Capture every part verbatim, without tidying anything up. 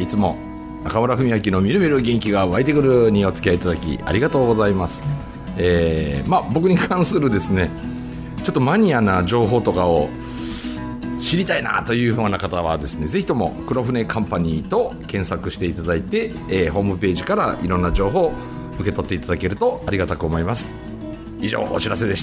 つも中村文明のみるみる元気が湧いてくるにお付き合いいただきありがとうございます。えーまあ、僕に関するですねちょっとマニアな情報とかを知りたいなというような方はですね、ぜひとも黒船カンパニーと検索していただいて、えー、ホームページからいろんな情報を受け取っていただけるとありがたく思います。以上お知らせでした。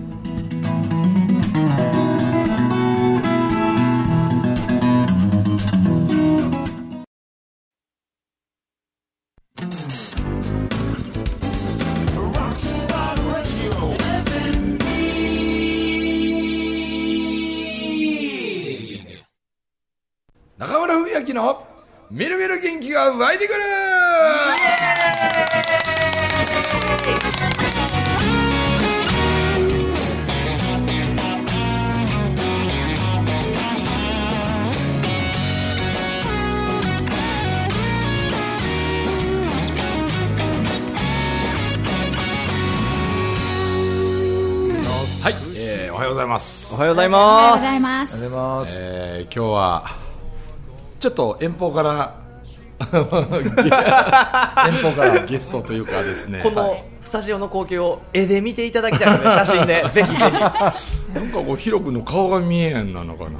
中村文明のみるみる元気が湧いてくる。はい、えー、おはようございます。 おはようございます。 おはようございます。 おはようございます。 えー、今日はちょっと遠方から遠方からゲストというかですね、 このスタジオの光景を絵で見ていただきたいので、写真でぜひぜひ。なんかこうヒロ君の顔が見えんなのかな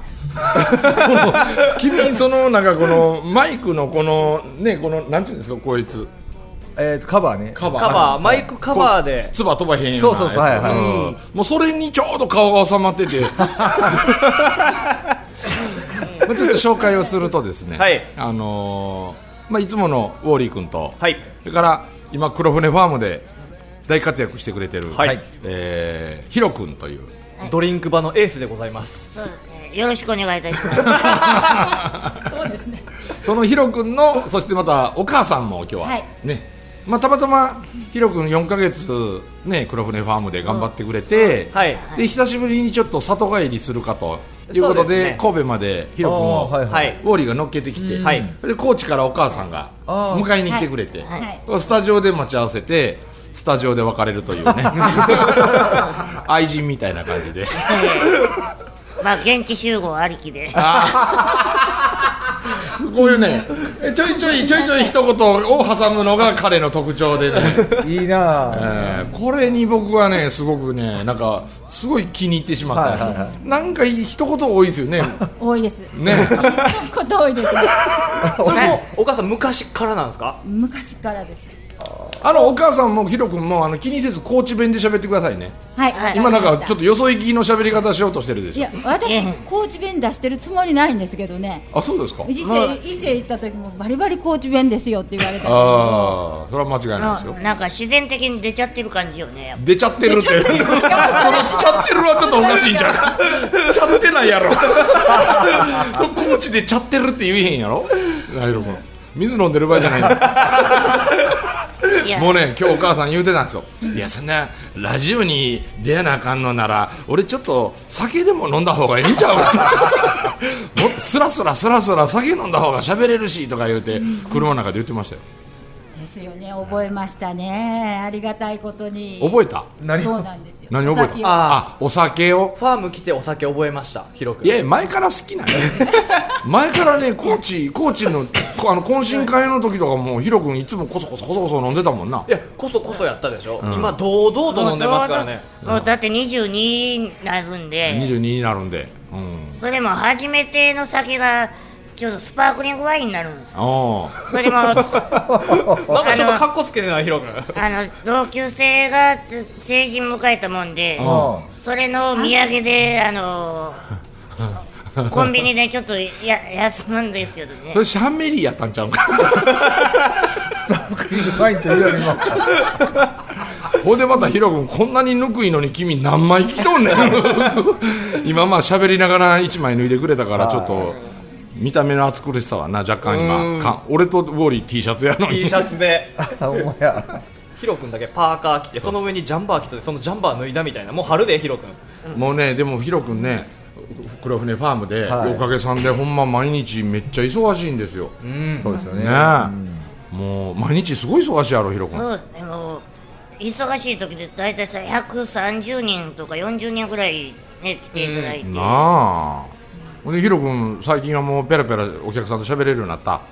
君そのなんかこのマイクのこのねこのなんていうんですかこいつえー、とカバーねカバーカバーマイクカバーでつば飛ばへんようなやつ。 そうそうそう、はいはい、 うん、もうそれにちょうど顔が収まっててまあちょっと紹介をするとですね、 はい、 あのーまあ、いつものウォーリー君と、 はい、 それから今黒船ファームで大活躍してくれてる、 はい、 えー、ヒロ君というドリンクバーのエースでございます。 そうですね、よろしくお願いいたしますそうですね、 そのヒロ君のそしてまたお母さんも今日は、はい、ね、まあ、たまたまヒロ君よんかげつ、ね、黒船ファームで頑張ってくれて、はい、で久しぶりにちょっと里帰りするかということで、ね、神戸までヒロ君を、はいはい、ウォーリーが乗っけてきて、はい、で高知からお母さんが迎えに来てくれて、はいはい、スタジオで待ち合わせてスタジオで別れるというね愛人みたいな感じでまあ現地集合ありきでこういうねちょいちょいちょいちょい一言を挟むのが彼の特徴でねいいな、 えー、これに僕はねすごくねなんかすごい気に入ってしまったんです、はいはいはい、なんか一言多いですよね多いですね一言多いですねそれもお母さん昔からなんですか？ 昔からです。 あのお母さんもヒロ君もあの気にせず高知弁で喋ってくださいね。 はい、はい、 今なんかちょっとよそ行きの喋り方しようとしてるでしょ。 いや私高知弁出してるつもりないんですけどね。 あ、そうですか。 伊勢、まあ、伊勢行った時もバリバリ高知弁ですよって言われた。 ああ、それは間違いないですよ。 なんか自然的に出ちゃってる感じよね。 出ちゃってるってその出ちゃってるはちょっとおかしいんじゃんちゃってないやろ高知でちゃってるって言えへんやろ。なるほど、水飲んでる場合じゃないんだもうね今日お母さん言うてたんですよ。いやそんなラジオに出やなあかんのなら俺ちょっと酒でも飲んだ方がいいんちゃうかもっとスラスラスラスラ酒飲んだ方が喋れるしとか言うて車の中で言ってましたよ。 ですよね、覚えましたね、ありがたいことに。 覚えた？ 何？ そうなんですよ。 何覚えた？ああ、お酒をファーム来てお酒覚えました。広くいや前から好きなんや前からね高知高知のあの懇親会の時とかもヒロ君いつもこそこそこそこそ飲んでたもんな。 いやこそこそやったでしょ、うん、今堂々と飲んでますからね。 もうだってにじゅうにになるんでにじゅうにになるんで、うん、 それも初めての酒がちょっとスパークリングワインになるんですよ。それもなんかちょっとカッコつけてないヒロ君。 あの同級生が成人迎えたもんで、それの土産であのコンビニでちょっとや安なんですけどね。 それシャンメリーやったんちゃうかスパークリングワインというよりもほいでまたヒロ君こんなにぬくいのに君何枚着とんねん今まあ喋りながらいちまい脱いでくれたからちょっと見た目の暑苦しさはな若干今か俺とウォーリー T シャツやのに T シャツでお前やヒロ君だけパーカー着てその上にジャンバー着てそのジャンバー脱いだみたいな。もう春でヒロ君、 うん、もうねでもヒロ君ね黒船ファームで、はい、おかげさんでほんま毎日めっちゃ忙しいんですよ。 うん、そうですよね、 ね、うん、もう毎日すごい忙しいやろヒロ君。 そうでも忙しい時でだいたいさひゃくさんじゅうにんとかよんじゅうにんぐらいね来ていただいて、 うん、なあ。でヒロ君最近はもうペラペラお客さんと喋れるようになった？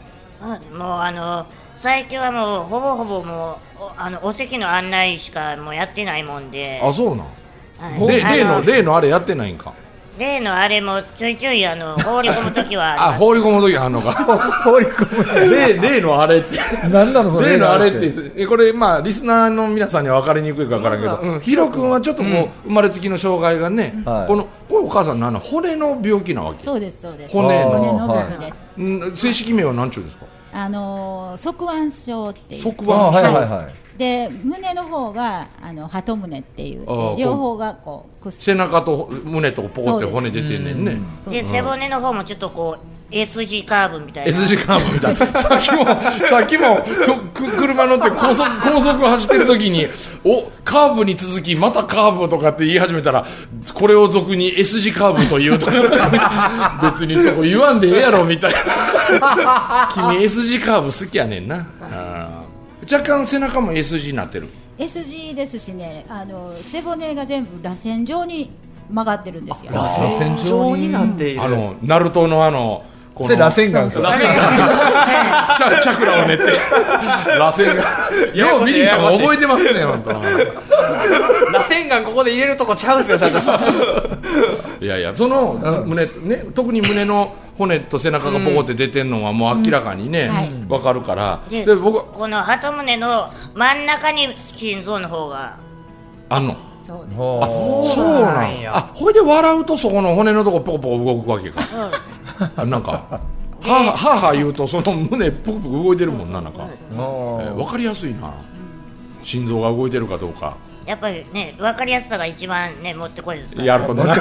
もうあの最近はもうほぼほぼもうあのお席の案内しかもうやってないもんで。 あ、そうなん、 はい、 例の例のあれやってないんか。 例のあれもちょいちょいあの放り込むときはあ、放り込むときあんのか。 放り込む例例のあれって何なのそれ。 例のあれってえこれまあリスナーの皆さんには分かりにくいか分からんけど、うん、ヒロ君はちょっとこう、うん、生まれつきの障害がね、はい、このこれお母さんの骨の病気なわけ。 そうですそうです。 骨の骨の病気です。 はい、正式名は何ちゅうですか。 あの側腕症っていう。 側腕症、はいはいはい。 で胸の方があの鳩胸っていうで両方がこう背中と胸とポコって骨出てんねんね。 で背骨の方もちょっとこう S 字カーブみたいな S 字カーブみたいなさっきもさっきも車乗って高速高速走ってる時におカーブに続きまたカーブとかって言い始めたらこれを俗に S 字カーブというと別にそこ言わんでええやろみたいな君 S 字カーブ好きやねんな。若干背中も S 字になってる。 S 字ですしね、あの背骨が全部螺旋状に曲がってるんですよ。 螺旋状になっている。 あのナルトのあのこの螺旋岩ですよ。 螺旋岩チャクラを練って螺旋岩ようミリーさん覚えてますね本当。 螺旋岩ここで入れるとこちゃうんですよ社長。 いやいやその胸、ね、特に胸の骨と背中がボコって出てんのはもう明らかにね、うんはい、分かるから。 でで僕この鳩胸の真ん中に心臓の方があんの。 そうです。 あ、そうなんや。あ、ほいで笑うとそこの骨のとこポコポコ動くわけか。あ、なんかはあはあ言うとその胸ポコポコ動いてるもんな。なんか、えー、分かりやすいな。心臓が動いてるかどうかやっぱりね分かりやすさが一番ね持ってこいですから。 やるほどな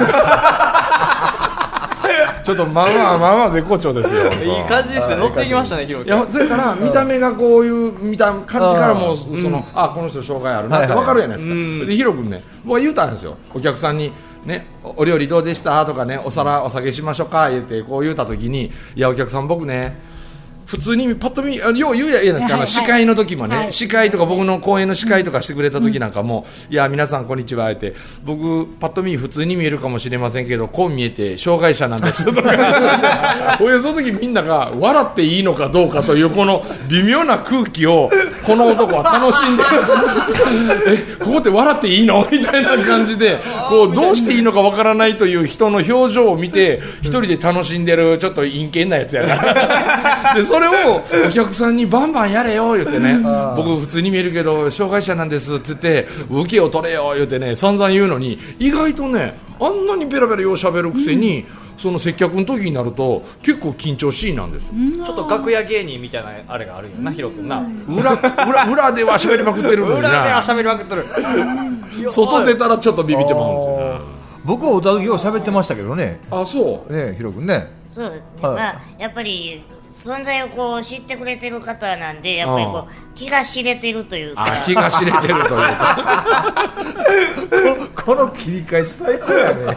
ちょっとまあまあまあまあ絶好調ですよ。 いい感じですね。乗ってきましたねヒロ君。 いやそれから見た目がこういう見た感じからもその、うん、あこの人障害あるなって分かるじゃないですか、はいはい、でヒロ君ね僕は言うたんですよお客さんにね、お料理どうでしたとかねお皿お下げしましょうか言ってこう言うた時にいやお客さん僕ね普通にパッと見よう言うやいいですか、はいはい、あの司会の時もね、はい、司会とか僕の講演の司会とかしてくれた時なんかも、うん、いや皆さんこんにちはって僕パッと見普通に見えるかもしれませんけどこう見えて障害者なんですとかその時みんなが笑っていいのかどうかというこの微妙な空気をこの男は楽しんでえここって笑っていいのみたいな感じでこうどうしていいのかわからないという人の表情を見て一人で楽しんでるちょっと陰険なやつやからでそれをお客さんにバンバンやれよ言ってね僕普通に見えるけど障害者なんですって言って受けを取れよ言ってね散々言うのに意外とねあんなにベラベラよう喋るくせに、うん、その接客の時になると結構緊張しいなんですよ、 うん、ちょっと楽屋芸人みたいなあれがあるよなヒロ君な裏, 裏, 裏では喋りまくってるのにな裏では喋りまくってる外出たらちょっとビビってまうんですよ、ね、 僕は歌う時は喋ってましたけどね。 あそうねヒロ君ねそうですね、はい、まあやっぱり存在をこう知ってくれてる方なんでやっぱりこう気が知れてるというかあ気が知れてるというかこ, この切り返し最高やね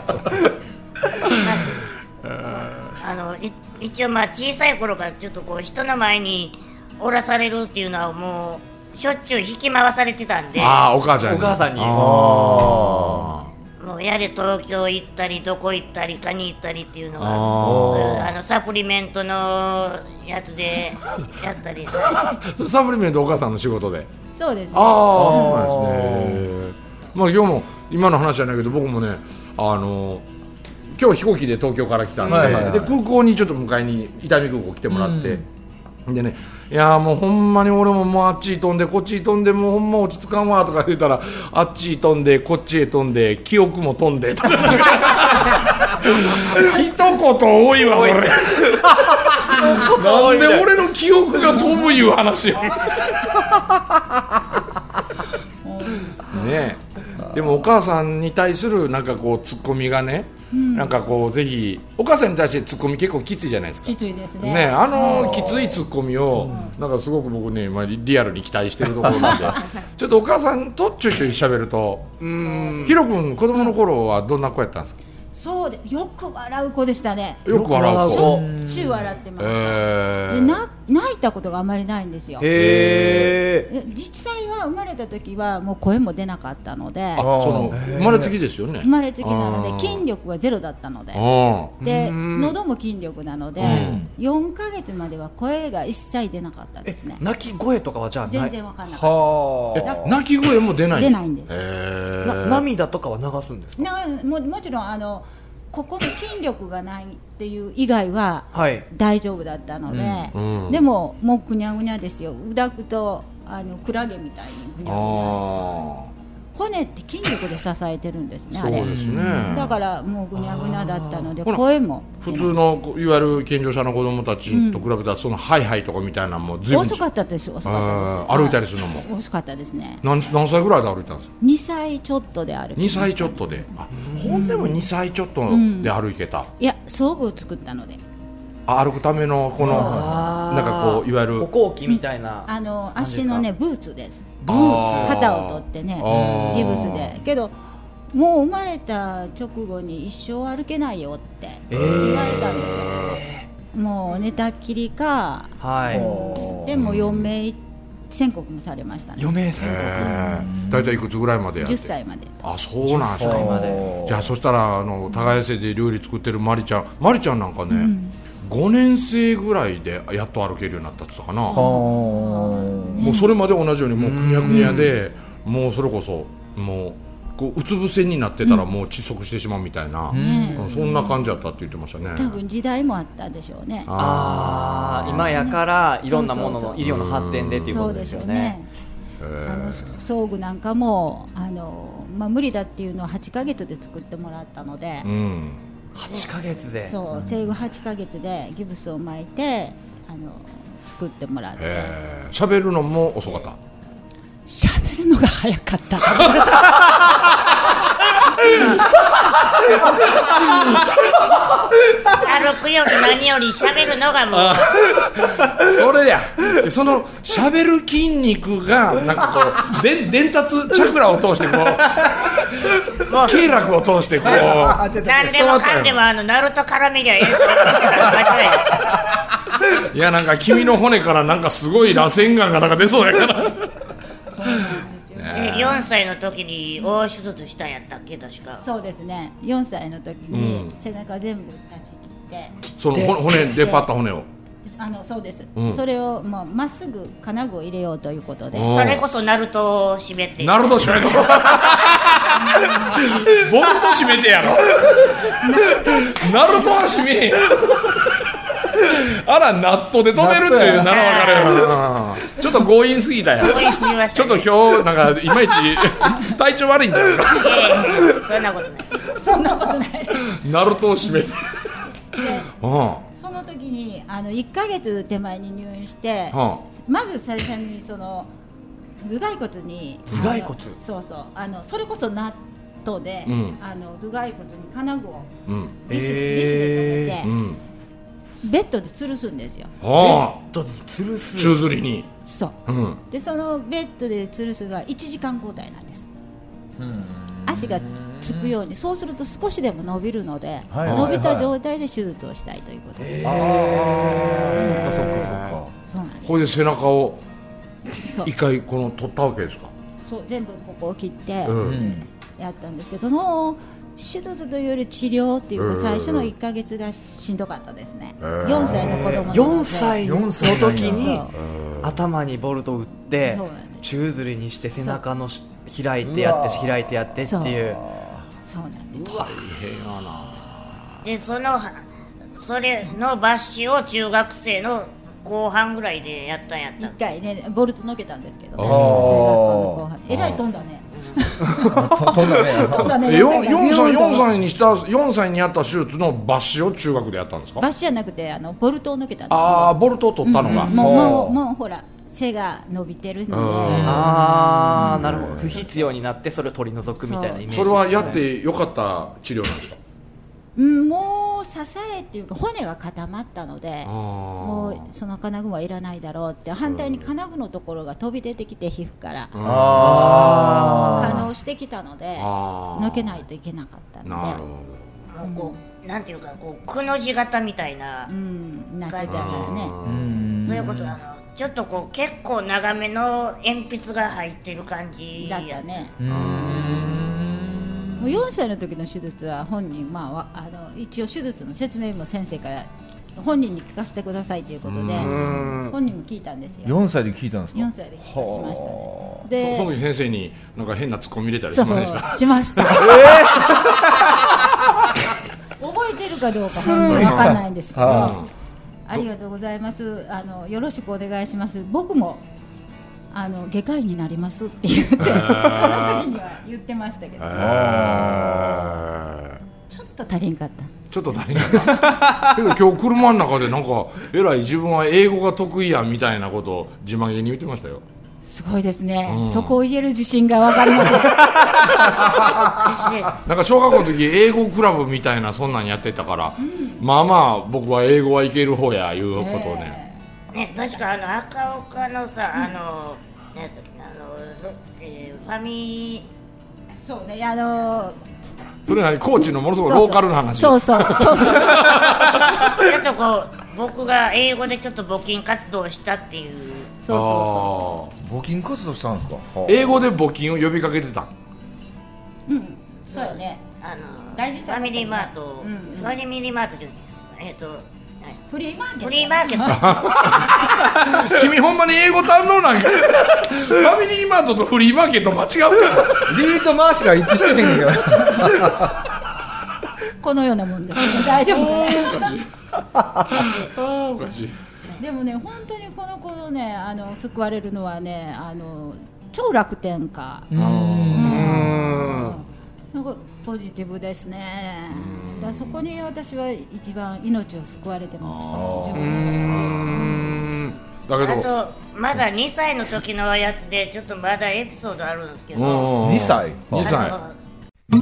あの一応まあ小さい頃からちょっとこう人の前におらされるっていうのはもうしょっちゅう引き回されてたんであお母ちゃんにお母さんにあもうやれ東京行ったりどこ行ったりかに行ったりっていうのがあのサプリメントのやつでやったりサプリメントお母さんの仕事でそうですね。 ああそうなんですね。まあ今日も今の話じゃないけど僕もねあの今日飛行機で東京から来たんで、はいはいはい、で空港にちょっと迎えに伊丹空港来てもらって、うん、でねいやもうほんまに俺ももうあっち飛んでこっち飛んでもうほんま落ち着かんわとか言ったらあっち飛んでこっちへ飛んで記憶も飛んでとか一言多いわそれなんで俺の記憶が飛ぶいう話よねえでもお母さんに対するなんかこうツッコミがね、うん、なんかこうぜひお母さんに対してツッコミ結構きついじゃないですか。 きついですね。 ねあのきついツッコミを、うん、なんかすごく僕ね、まあ、リアルに期待してるところなんでちょっとお母さんとちょいちょい喋るとうーんヒロ君子供の頃はどんな子やったんですか。 そうで、よく笑う子でしたね。 よく笑う子。 しょっちゅう笑ってました。 えー、 でな泣いたことがあまりないんですよ。 へー。 実際は生まれた時はもう声も出なかったので、 あ、その生まれつきですよね。 生まれつきなので筋力がゼロだったので、で喉も筋力なので、うん、よんかげつまでは声が一切出なかったですね。 泣き声とかはじゃあ全然わかんなかった。 泣き声も出ない。 出ないんです。 な涙とかは流すんですか？ な も, もちろんあのここの筋力がないっていう以外は大丈夫だったので、はいうんうん、でももうぐにゃぐにゃですよ。うだくとあのクラゲみたいにぐにゃぐにゃ。骨って筋力で支えてるんですね。あれそうですね。 だからもうぐにゃぐにゃだったので声も普通のいわゆる健常者の子供たちと比べたら、そのハイハイとかみたいなのも随分遅かったです。遅かったです。 歩いたりするのも遅かったですね。 何, 何歳ぐらいで歩いたんですか？ にさいちょっとで歩きました。にさいちょっとで、あ、ほんでもにさいちょっとで歩けた、うん、 いや装具を作ったので歩くためのこのなんかこういわゆる歩行器みたいな、 うん、あの足のねブーツです。ブーツ旗を取ってねギブスで、けどもう生まれた直後に一生歩けないよって言われたんですよ、えー、もう寝たっきりか、はい、でも余命宣告もされましたね。 余命宣告、えー、だいたいいくつぐらいまでやって？ じゅっさいまで。 あ、そうなんですか。じゃあそしたらあの耕せで料理作ってるマリちゃんマリちゃんなんかね、うん、ごねん生ぐらいでやっと歩けるようになったって言ったかな。もうそれまで同じようにもうくにゃくにゃで、うん、もうそれこそもうこううつ伏せになってたらもう窒息してしまうみたいな、うん、そんな感じだったって言ってましたね。 多分時代もあったでしょうね。 ああ、今やからいろんなものの医療の発展でっていうことですよね。 あの装具なんかもあの、まあ、無理だっていうのをはちかげつで作ってもらったので、うん、 はちかげつで、 そう生後はちかげつでギブスを巻いてあの作ってもらって。 喋るのも遅かった？ 喋るのが早かった歩くより何より喋るのがもうそれや、その喋る筋肉がなんかこうで伝達チャクラを通してこう経絡を通してこう何でもかんでもあのナルト絡みりゃええいや、なんか君の骨からなんかすごい螺旋岩がなんか出そうやからそうなんですよね。 よんさいの時に大手術したんやったっけ？確かそうですね。よんさいの時に背中全部断ち切って、 その骨出っ張った骨をあのそうです、うん、それをまあ、まっすぐ金具を入れようということで、 それこそナルトを締めてナルト締めてボルト締めてやろナルトは締めへんあらナットで止めるっていうならわかるよちょっと強引すぎたよちょっと今日なんかいまいち体調悪いんじゃないかそんなことないそんなことないナルトを締めてその時にあのいっかげつ手前に入院して、はあ、まず最初にその頭蓋骨に頭蓋骨そうそうあのそれこそナットで、うん、あの頭蓋骨に金具をビス、うん、ビスで止めて、うんベッドで吊るすんですよ。 ベッドで吊るす。 宙吊りに。 そう、うん。でそのベッドで吊るすがいちじかん交代なんです。うん足がつくようにそうすると少しでも伸びるので、はいはいはい、伸びた状態で手術をしたいということです。ああ、 そうかそうかそうか。そうなんです。これで背中を一回この取ったわけですか。 そう全部ここを切って、うん、やったんですけど、その手術というより治療っていうか最初のいっかげつがしんどかったですね。よんさいの子供のよんさいの時に頭にボルトを打って宙吊りにして背中の開いてやって開いてやってっていう。 そうなんです。 大変やな。 でそのそれの抜歯を中学生の後半ぐらいでやったんやった。 いっかいねボルトのけたんですけどね。中学校の後半えらい飛んだね。 飛んだね。飛んだね。よんさいにしたよんさいにやった手術の抜歯を中学でやったんですか？ 抜歯じゃなくてあのボルトを抜けたんですよ。 ああボルトを取ったのが。 うんうん、もうもうもうほら背が伸びてるので。 ああなるほど。不必要になってそれを取り除くみたいなイメージですね。 それはやってよかった治療なんですか？ うん、もう支えっていうか骨が固まったのでもうその金具はいらないだろうって反対に金具のところが飛び出てきて皮膚から可能してきたので抜けないといけなかったので、なるほど、うこうなんていうかこうくの字型みたいな感じだからね、うん、そういうことあのちょっとこう結構長めの鉛筆が入ってる感じだったね。うーんもうよんさいの時の手術は本人、まあ、あの一応手術の説明も先生から本人に聞かせてくださいということで本人も聞いたんですよ。 よんさいで聞いたんですか。 よんさいで聞かしましたね。でそ, その時先生になんか変なツッコミ入れたりしませんでした。 しました、えー、覚えてるかどうか本当に分かんないんですけどありがとうございます。あのよろしくお願いします。僕もあの外科医になりますって言って、えー、その時には言ってましたけど、えー、ちょっと足りんかった。 ちょっと足りんかったけど今日車の中でなんかえらい自分は英語が得意やみたいなことを自慢げに言ってましたよ。 すごいですね、うん、そこを言える自信が分かりませんなんか小学校の時英語クラブみたいなそんなんやってたから、うん、まあまあ僕は英語はいける方やいうことをね、 えー、ね確かあの赤岡のさ、うん、あの、ね、あの、えー、ファミそうねあのそれなに高知のものすごいローカルな話。 そうそうそうそうちょっとこう僕が英語でちょっと募金活動をしたっていう。 そうそうそうそう募金活動したんですか。 英語で募金を呼びかけてた。 うんそうよね。あの大事ファミリーマート、うんうん、ファミリーマートじゃえっ、ー、とフリーマーケット。 フリーマーケット。君ほんまに英語堪能なんか。ファミリーマートとフリーマーケット間違うから。 リーとマーシが一致してへんけど。 このようなもんですね。大丈夫かな。おかしい。 でもね本当にこの子のねあの救われるのはねあの超楽天家。うーんなんかポジティブですね。だそこに私は一番命を救われてます。自分のだけどあとまだにさいの時のやつでちょっとまだエピソードあるんですけど。 にさいにさい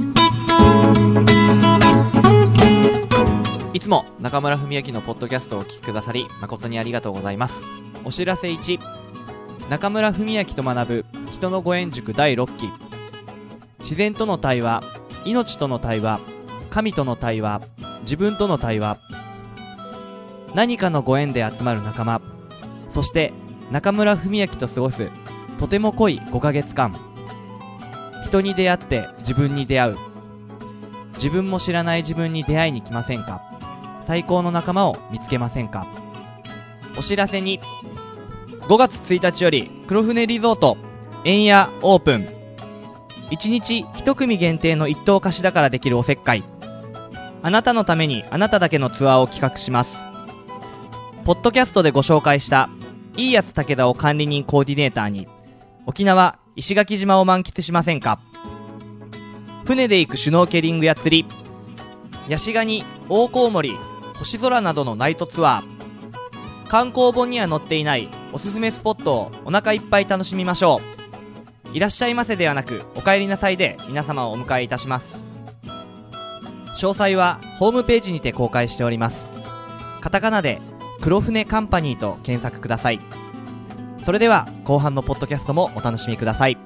いつも中村文明のポッドキャストをお聞きくださり誠にありがとうございます。お知らせいち、中村文明と学ぶ人のご縁塾だいろっき。自然との対話、命との対話、神との対話、自分との対話。何かのご縁で集まる仲間、そして中村文明と過ごすとても濃いごかげつかん。人に出会って自分に出会う。自分も知らない自分に出会いに来ませんか。最高の仲間を見つけませんか。お知らせに、ごがつついたちより黒船リゾート円屋オープン。いちにちひとくみ限定の一等貸しだからできるおせっかい。あなたのためにあなただけのツアーを企画します。ポッドキャストでご紹介したいいやつ武田を管理人コーディネーターに沖縄石垣島を満喫しませんか。船で行くシュノーケリングや釣り、ヤシガニ、大コウモリ、星空などのナイトツアー、観光本には載っていないおすすめスポットをお腹いっぱい楽しみましょう。いらっしゃいませではなくお帰りなさいで皆様をお迎えいたします。詳細はホームページにて公開しております。カタカナで黒船カンパニーと検索ください。それでは後半のポッドキャストもお楽しみください。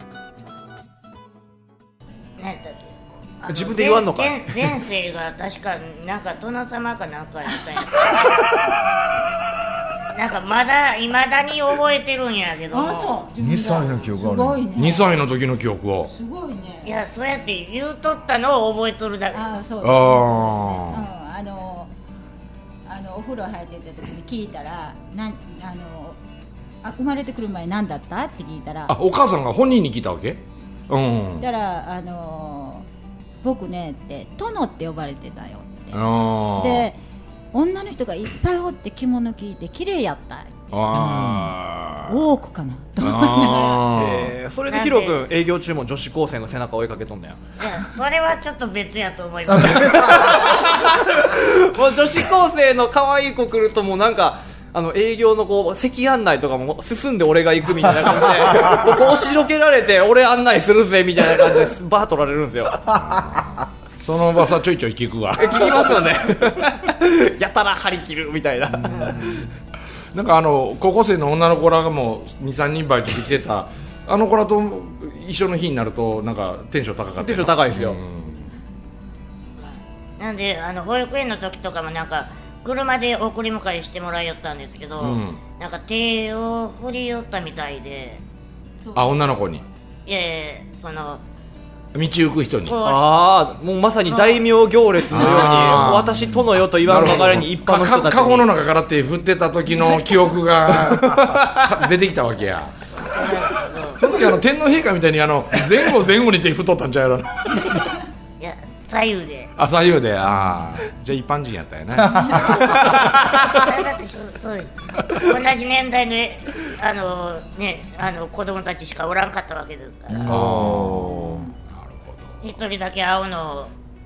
自分で言わんのかい。前世が確かなんか殿様かなんかやったんやなんかまだいまだに覚えてるんやけども。 にさいの記憶ある、ね、 にさいの時の記憶をすごいね。 いやそうやって言うとったのを覚えとるだけ。 ああそうですね。ああのあのお風呂入ってた時に聞いたらなんあのあ生まれてくる前何だったって聞いたら、 あお母さんが本人に聞いたわけ。うん。 だからあの僕ねって殿って呼ばれてたよって。あで女の人がいっぱいおって着物着いて綺麗やった。あ多くかなと思いながら、 えー、それでヒロ君営業中も女子高生の背中追いかけとんだよ。 いやそれはちょっと別やと思いますもう女子高生の可愛い子来るともうなんかあの営業のこう席案内とかも進んで俺が行くみたいな感じでここ押しのけられて俺案内するぜみたいな感じでバー取られるんですよその噂ちょいちょい聞くわ聞きますよねやたら張り切るみたいななんかあの高校生の女の子らがもう にさんにんバイトで来てたあの子らと一緒の日になるとなんかテンション高かった。 テンション高いですよ。 なんであの保育園の時とかもなんか車で送り迎えしてもらいよったんですけど、うん、なんか手を振り寄ったみたいで。 あ、女の子に。 いやいや、その道行く人に。 ああ、もうまさに大名行列のように、私殿よと言わんばかりに一般の人たちにカゴの中から手振ってた時の記憶が出てきたわけや。その時あの天皇陛下みたいにあの前後前後に手振っとったんちゃうやろ。いや、左右で。 あ、左右で。ああ、じゃあ一般人やったよね。 だってそうです。同じ年代であのね、あの子供たちしかおらんかったわけですから。ああ、なるほど。一人だけ青の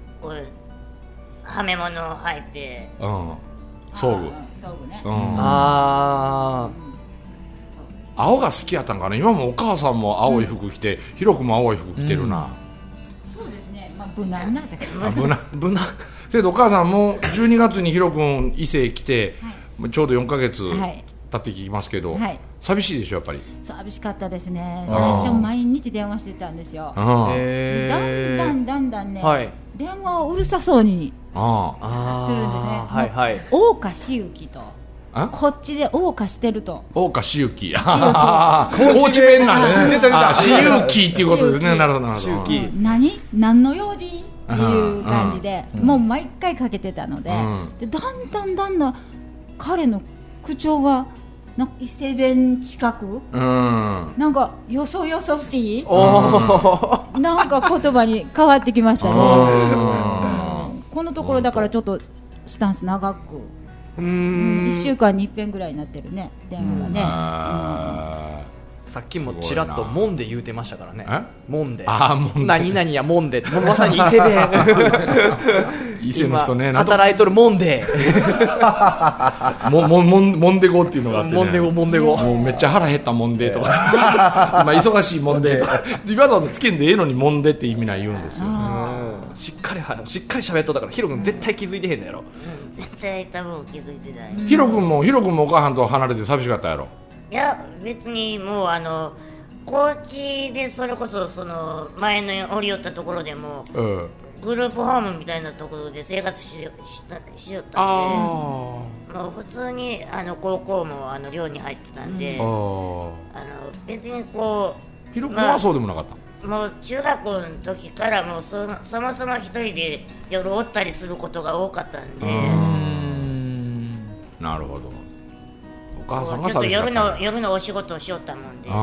はめ物を履いて。 うん。装具。 装具ね。 うん。ああ。青が好きやったんかな。今もお母さんも青い服着て、ひろくも青い服着てるな。 そうですね。まあ無難なんだけど。 無難無難。せやとお母さんもじゅうにがつにひろくん伊勢来て、はい、ちょうどよんかげつ経ってきますけど、はい、寂しいでしょやっぱり。 寂しかったですね。最初毎日電話してたんですよ。だんだんだんだんね、はい、電話をうるさそうにするんですね。はいはい。大岡しゆきと。こっちで謳歌してると。 謳歌しゆき。高知弁なんね。しゆきっていうことですね。なるほどなるほど。 何何の用事っていう感じで、もう毎回かけてたので、でだんだんだんだん彼の口調がなんか伊勢弁近く、なんかよそよそしい、なんか言葉に変わってきましたね。このところだからちょっとスタンス長く。うーん、いっしゅうかんにいっぺんぐらいになってるね、電話がね。 うん、さっきもちらっともんで言うてましたからね。もんで。 あ、もんで。 何々やもんで。もうまさに伊勢弁。 伊勢の人ね。 働いとるもんで。 ももももんでごっていうのがあってね。 もんでごもんでご。 もうめっちゃ腹減ったもんでとか。今忙しいもんでとか。わざわざつけんでええのにもんでって意味ない言うんですよ。 しっかりしっかり喋っとったから、ヒロ君絶対気づいてへんのやろ。 絶対多分気づいてない。 ヒロ君もヒロ君もお母さんと離れて寂しかったやろ。 いや別にもうあの高知でそれこそその前の降り寄ったところでも、うん、グループホームみたいなところで生活しよしたしよったんで、もう普通にあの高校もあの寮に入ってたんで、うん、あの別にこうヒロ君はそうでもなかった。 もう中学校の時からもう そ, そもそも一人で夜おったりすることが多かったんで。うーん、 なるほど。お母さんがちょっと夜の夜のお仕事をしよったもんで。あ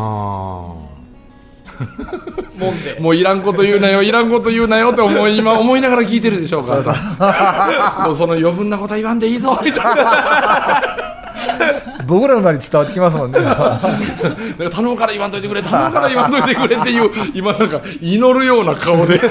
もんでもういらんこと言うなよいらんこと言うなよって思い今思いながら聞いてるでしょうか。もうその余分なことは言わんでいいぞみたいな。 僕らの前に伝わってきますもんね。 頼むから言わんといてくれ頼むから言わんといてくれっていう今なんか祈るような顔で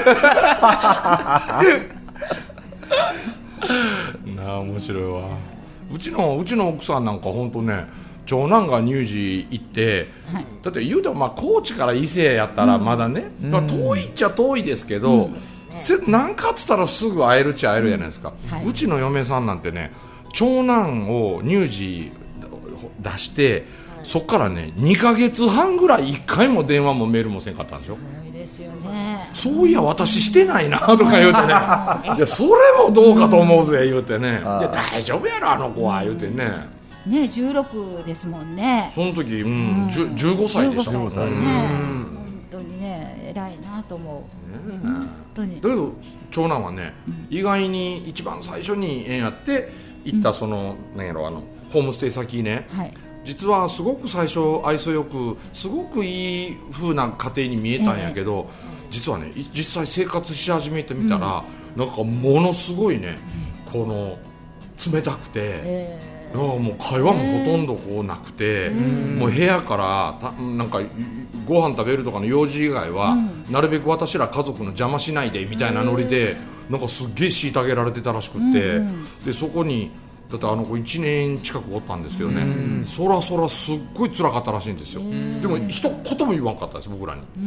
なあ面白いわ。うちのうちの奥さんなんか本当ね、長男が乳児行って、はい、だって言うてもまあ高知から伊勢やったらまだね、うん、まあ、遠いっちゃ遠いですけど、うん、なんかっつったらすぐ会えるっちゃ会えるじゃないですか、うん、はい、うちの嫁さんなんてね、長男を乳児出して、はい、そっからねにかげつはんぐらいいっかいも電話もメールもせんかったんですよ。 すごいですよね。 そういや私してないなとか言うてねいやそれもどうかと思うぜ言うてね、うん、いや大丈夫やろあの子は言うてね、 ね、じゅうろくですもんね。 その時、うん、うん、じゅうごさいでしたもんね。 本当にね偉いなと思う、ね、本当に。 だけど長男はね、うん、意外に一番最初に縁あって行ったその、うん、なんやろあのホームステイ先ね、はい、実はすごく最初愛想よくすごくいい風な家庭に見えたんやけど、えー、実はね実際生活し始めてみたら、うん、なんかものすごいね、うん、この冷たくて、えーもう会話もほとんどこうなくて、えー、もう部屋からたなんかご飯食べるとかの用事以外は、うん、なるべく私ら家族の邪魔しないでみたいなノリで、えー、なんかすっげえ虐げられてたらしくって、うん、でそこにだってあの子いちねん近くおったんですけどね、うん、そらそらすっごい辛かったらしいんですよ、うん、でも一言も言わんかったです僕らに、うん、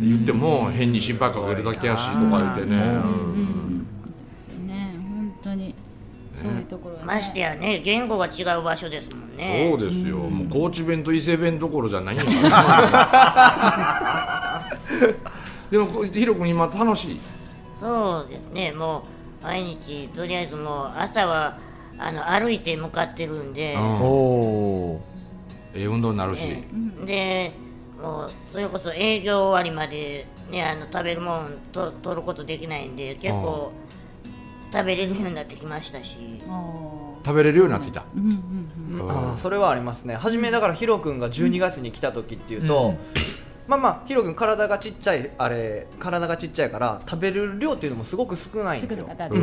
言っても変に心配かけるだけやしとか言ってね、うん、 ですよね本当にそういうところ、ね、 ましてやね言語が違う場所ですもんね。 そうですよ、うん、もう高知弁と伊勢弁どころじゃないんやからでもひろ君今楽しい。 そうですね、も毎日とりあえずもう朝はあの歩いて向かってるんで、うん、 おええ運動になるし、 でもうそれこそ営業終わりまで、ね、あの食べるもんと取ることできないんで結構食べれるようになってきましたし、 食べれるようになってきた、うんうんうん、あそれはありますね。初めだからヒロ君がじゅうにがつに来た時っていうと、うん、まあまあヒロ君体がちっちゃいあれ体がちっちゃいから食べる量っていうのもすごく少ないんですよ、ね、うん、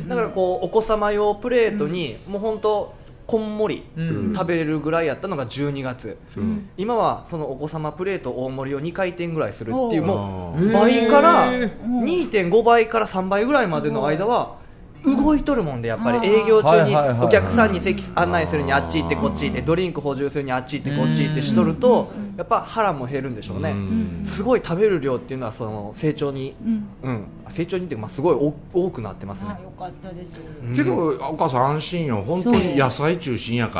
だからこうお子様用プレートにもう本当こんもり食べれるぐらいやったのがじゅうにがつ、うん、今はそのお子様プレート大盛りをにかい転ぐらいするっていう、もう倍から にてんごばいからさんばいぐらいまでの間は動いとるもんで、やっぱり営業中にお客さんに席案内するにあっち行ってこっち行ってドリンク補充するにあっち行ってこっち行ってしとるとやっぱ腹も減るんでしょうね。すごい食べる量っていうのはその成長に、うん、成長にっていうか、まあすごい多くなってますね。 よかったです。 けどお母さん安心よ、本当に野菜中心やから、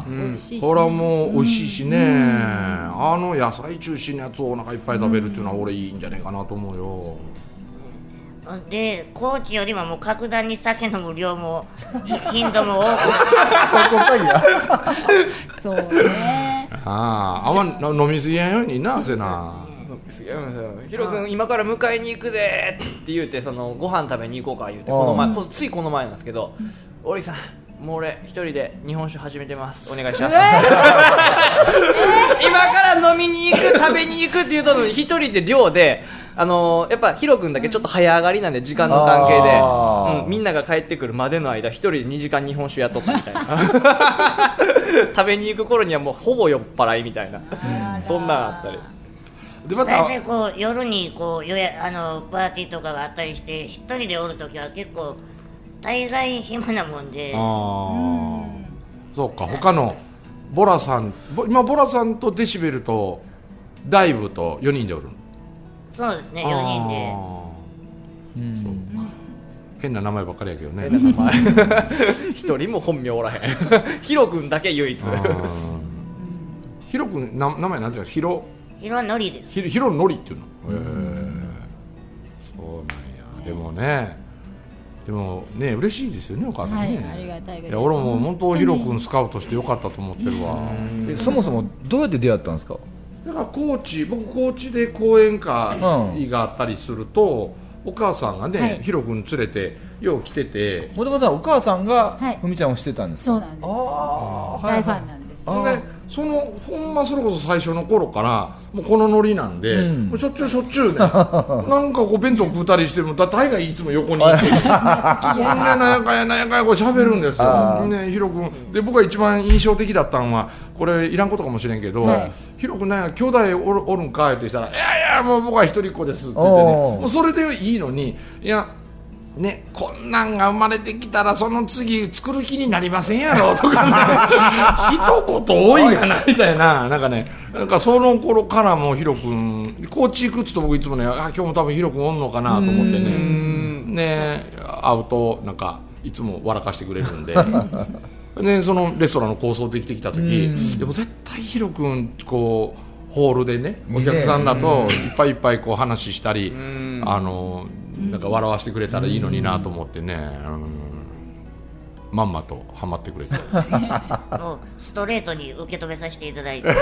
ほらもう美味しいしね、あの野菜中心のやつをお腹いっぱい食べるっていうのは俺いいんじゃないかなと思うよ。 で高知よりももう格段に酒飲む量も頻度も多くそこかいやそうね、 ああ、あんま飲みすぎやんようにな、せなヒロ君今から迎えに行くでって言うて、そのご飯食べに行こうか言うて、この前ついこの前なんですけど、オリさんもう俺一人で日本酒始めてます、お願いします、えー、今から飲みに行く食べに行くって言うとのに一人で寮で、あのー、やっぱヒロ君だけちょっと早上がりなんで時間の関係で、うん、みんなが帰ってくるまでの間一人でにじかん日本酒やっとったみたいな食べに行く頃にはもうほぼ酔っ払いみたいなそんなんあったりで、また大体こう夜にこう予約あのパーティーとかがあったりして一人でおるときは結構大概暇なもんで、あ、 うん、そうか、他のボラさん、今ボラさんとデシベルとダイブとよにんでおる。 そうですね、よにんで、 うん、そうか、変な名前ばっかりやけどね、 一人も本名おらへんヒロ君だけ唯一ヒロ君な名前なんていうの、ヒロヒロノリです。 ヒロ、ヒロノリっていうの、へー、そうなんや。でもね、でもね、嬉しいですよね、お母さんね、 はい、ありがたいです。 いや俺も本当ヒロ君スカウトしてよかったと思ってるわ。 え、そもそもどうやって出会ったんですか？ だから高知、僕高知で講演会があったりすると、うん、お母さんがね、はい、ヒロ君連れてよう来てて、 もともとお母さんがふみちゃんをしてたんですか？ そうなんです。あ、大ファンなんです。 でそのほんまそれこそ最初の頃からもうこのノリなんで、うん、もうしょっちゅうしょっちゅうねなんかこう弁当食うたりしても大概いつも横にいてほんでなんやかやなんやかやこう喋るんですよ、ね、ヒロ君で、僕が一番印象的だったのはこれいらんことかもしれんけど、はい、ヒロ君なんや兄弟おる、おるんかって言ったら、いやいやもう僕は一人っ子ですって言ってね、もうそれでいいのに、いやね、こんなんが生まれてきたらその次作る気になりませんやろとか、ね、一言多いがなみたいな、なんかね、なんかその頃からもうヒロ君高知行くっつと僕いつもね、あ今日も多分ヒロ君おんのかなと思ってね、ね会うとなんかいつも笑かしてくれるんででそのレストランの構想できてきた時、でも絶対ヒロ君こうホールでねお客さんだといっぱいいっぱいこう話したり、あのなんか笑わせてくれたらいいのになと思ってね、うん、まんまとハマってくれてもうストレートに受け止めさせていただいて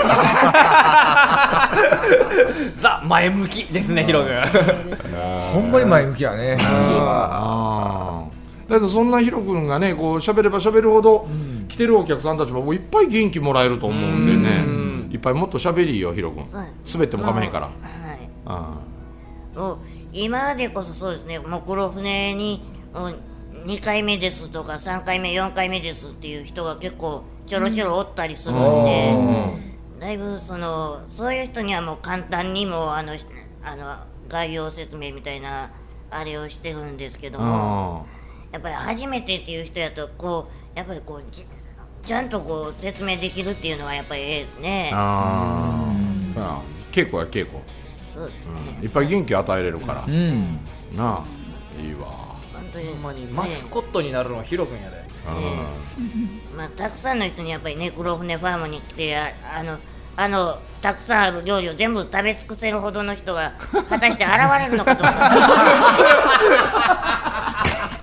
ザ前向きですね、ヒロ君ほんまに前向きやね。 あだけどそんなヒロ君がねこう喋れば喋るほど、うん、来てるお客さんたちももういっぱい元気もらえると思うんでね、いっぱいもっと喋りよヒロ君、滑ってもかめへんから、はい、あもう今でこそそうですね、もう黒船ににかいめですとかさんかいめよんかいめですっていう人が結構ちょろちょろおったりするんで、うん、だいぶそのそういう人にはもう簡単にもあのあの概要説明みたいなあれをしてるんですけども、やっぱり初めてっていう人やとこうやっぱりこうち, ちゃんとこう説明できるっていうのはやっぱりええですね。 あ、うん、稽古や稽古、 そうですね、 うん、いっぱい元気与えれるから、うん、なあいいわ。 本当にほんまにマスコットになるのはヒロ君やで、 うんまあ、たくさんの人にやっぱりね黒船ファームに来て あ, あのあのたくさんある料理を全部食べ尽くせるほどの人が果たして現れるのかと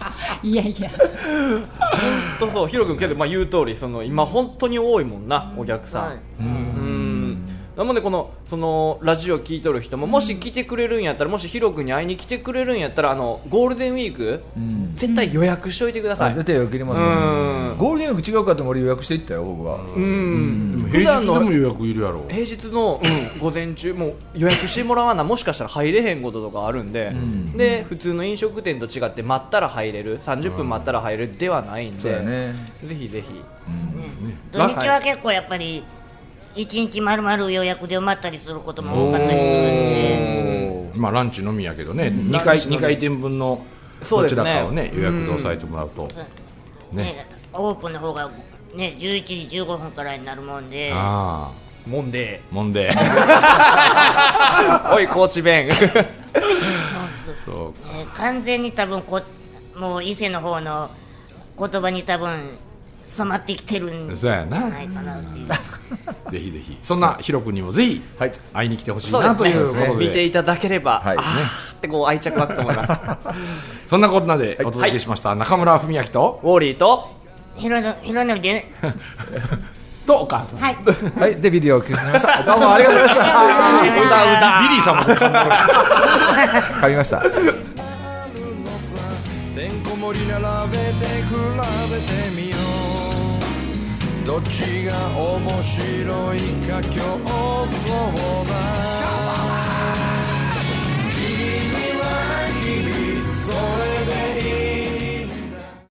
いやいや本当そう、ヒロ君けど、まあ、言う通りその今本当に多いもんなお客さん。うん、なのでこのそのラジオ聞いとる人ももし来てくれるんやったら、もしヒロ君に会いに来てくれるんやったら、あのゴールデンウィーク、うん、絶対予約しといてください。 絶対予約入れますよ、ね、ゴールデンウィーク違うかとも俺予約していったよ僕は。 うん、うん、平日でも予約いるやろ。 平日の、うん、午前中もう予約してもらわなもしかしたら入れへんこととかあるんで、うん、で普通の飲食店と違って待ったら入れる、さんじゅっぷん待ったら入れるではないんで、うんね、ぜひぜひ、 うんね、土日は結構やっぱりいちにち丸々予約で埋まったりすることも多かったりするんで、 まあランチのみやけどね、にかいにかい店分のどちらかをね予約で押さえてもらうと、 ねね、オープンの方がねじゅういちじじゅうごふんからになるもんで、 あもんでもんでおい高知弁そうか、 えー、完全に多分こもう伊勢の方の言葉に多分染まってきてるんじゃないかなっていう。 ぜひぜひそんなヒロ君にもぜひ会いに来てほしいなということで、 見ていただければ、はい、あーってこう愛着湧くと思いますそんなことでお届けしました、はい、中村文明とウォーリーとひろのでとお母さん、 はい、 はい、でビデオを消しましたどうもありがとうございましたうだうだビリーさんも噛みましたてんこ盛り並べて比べてみよう、どっちが面白いか競争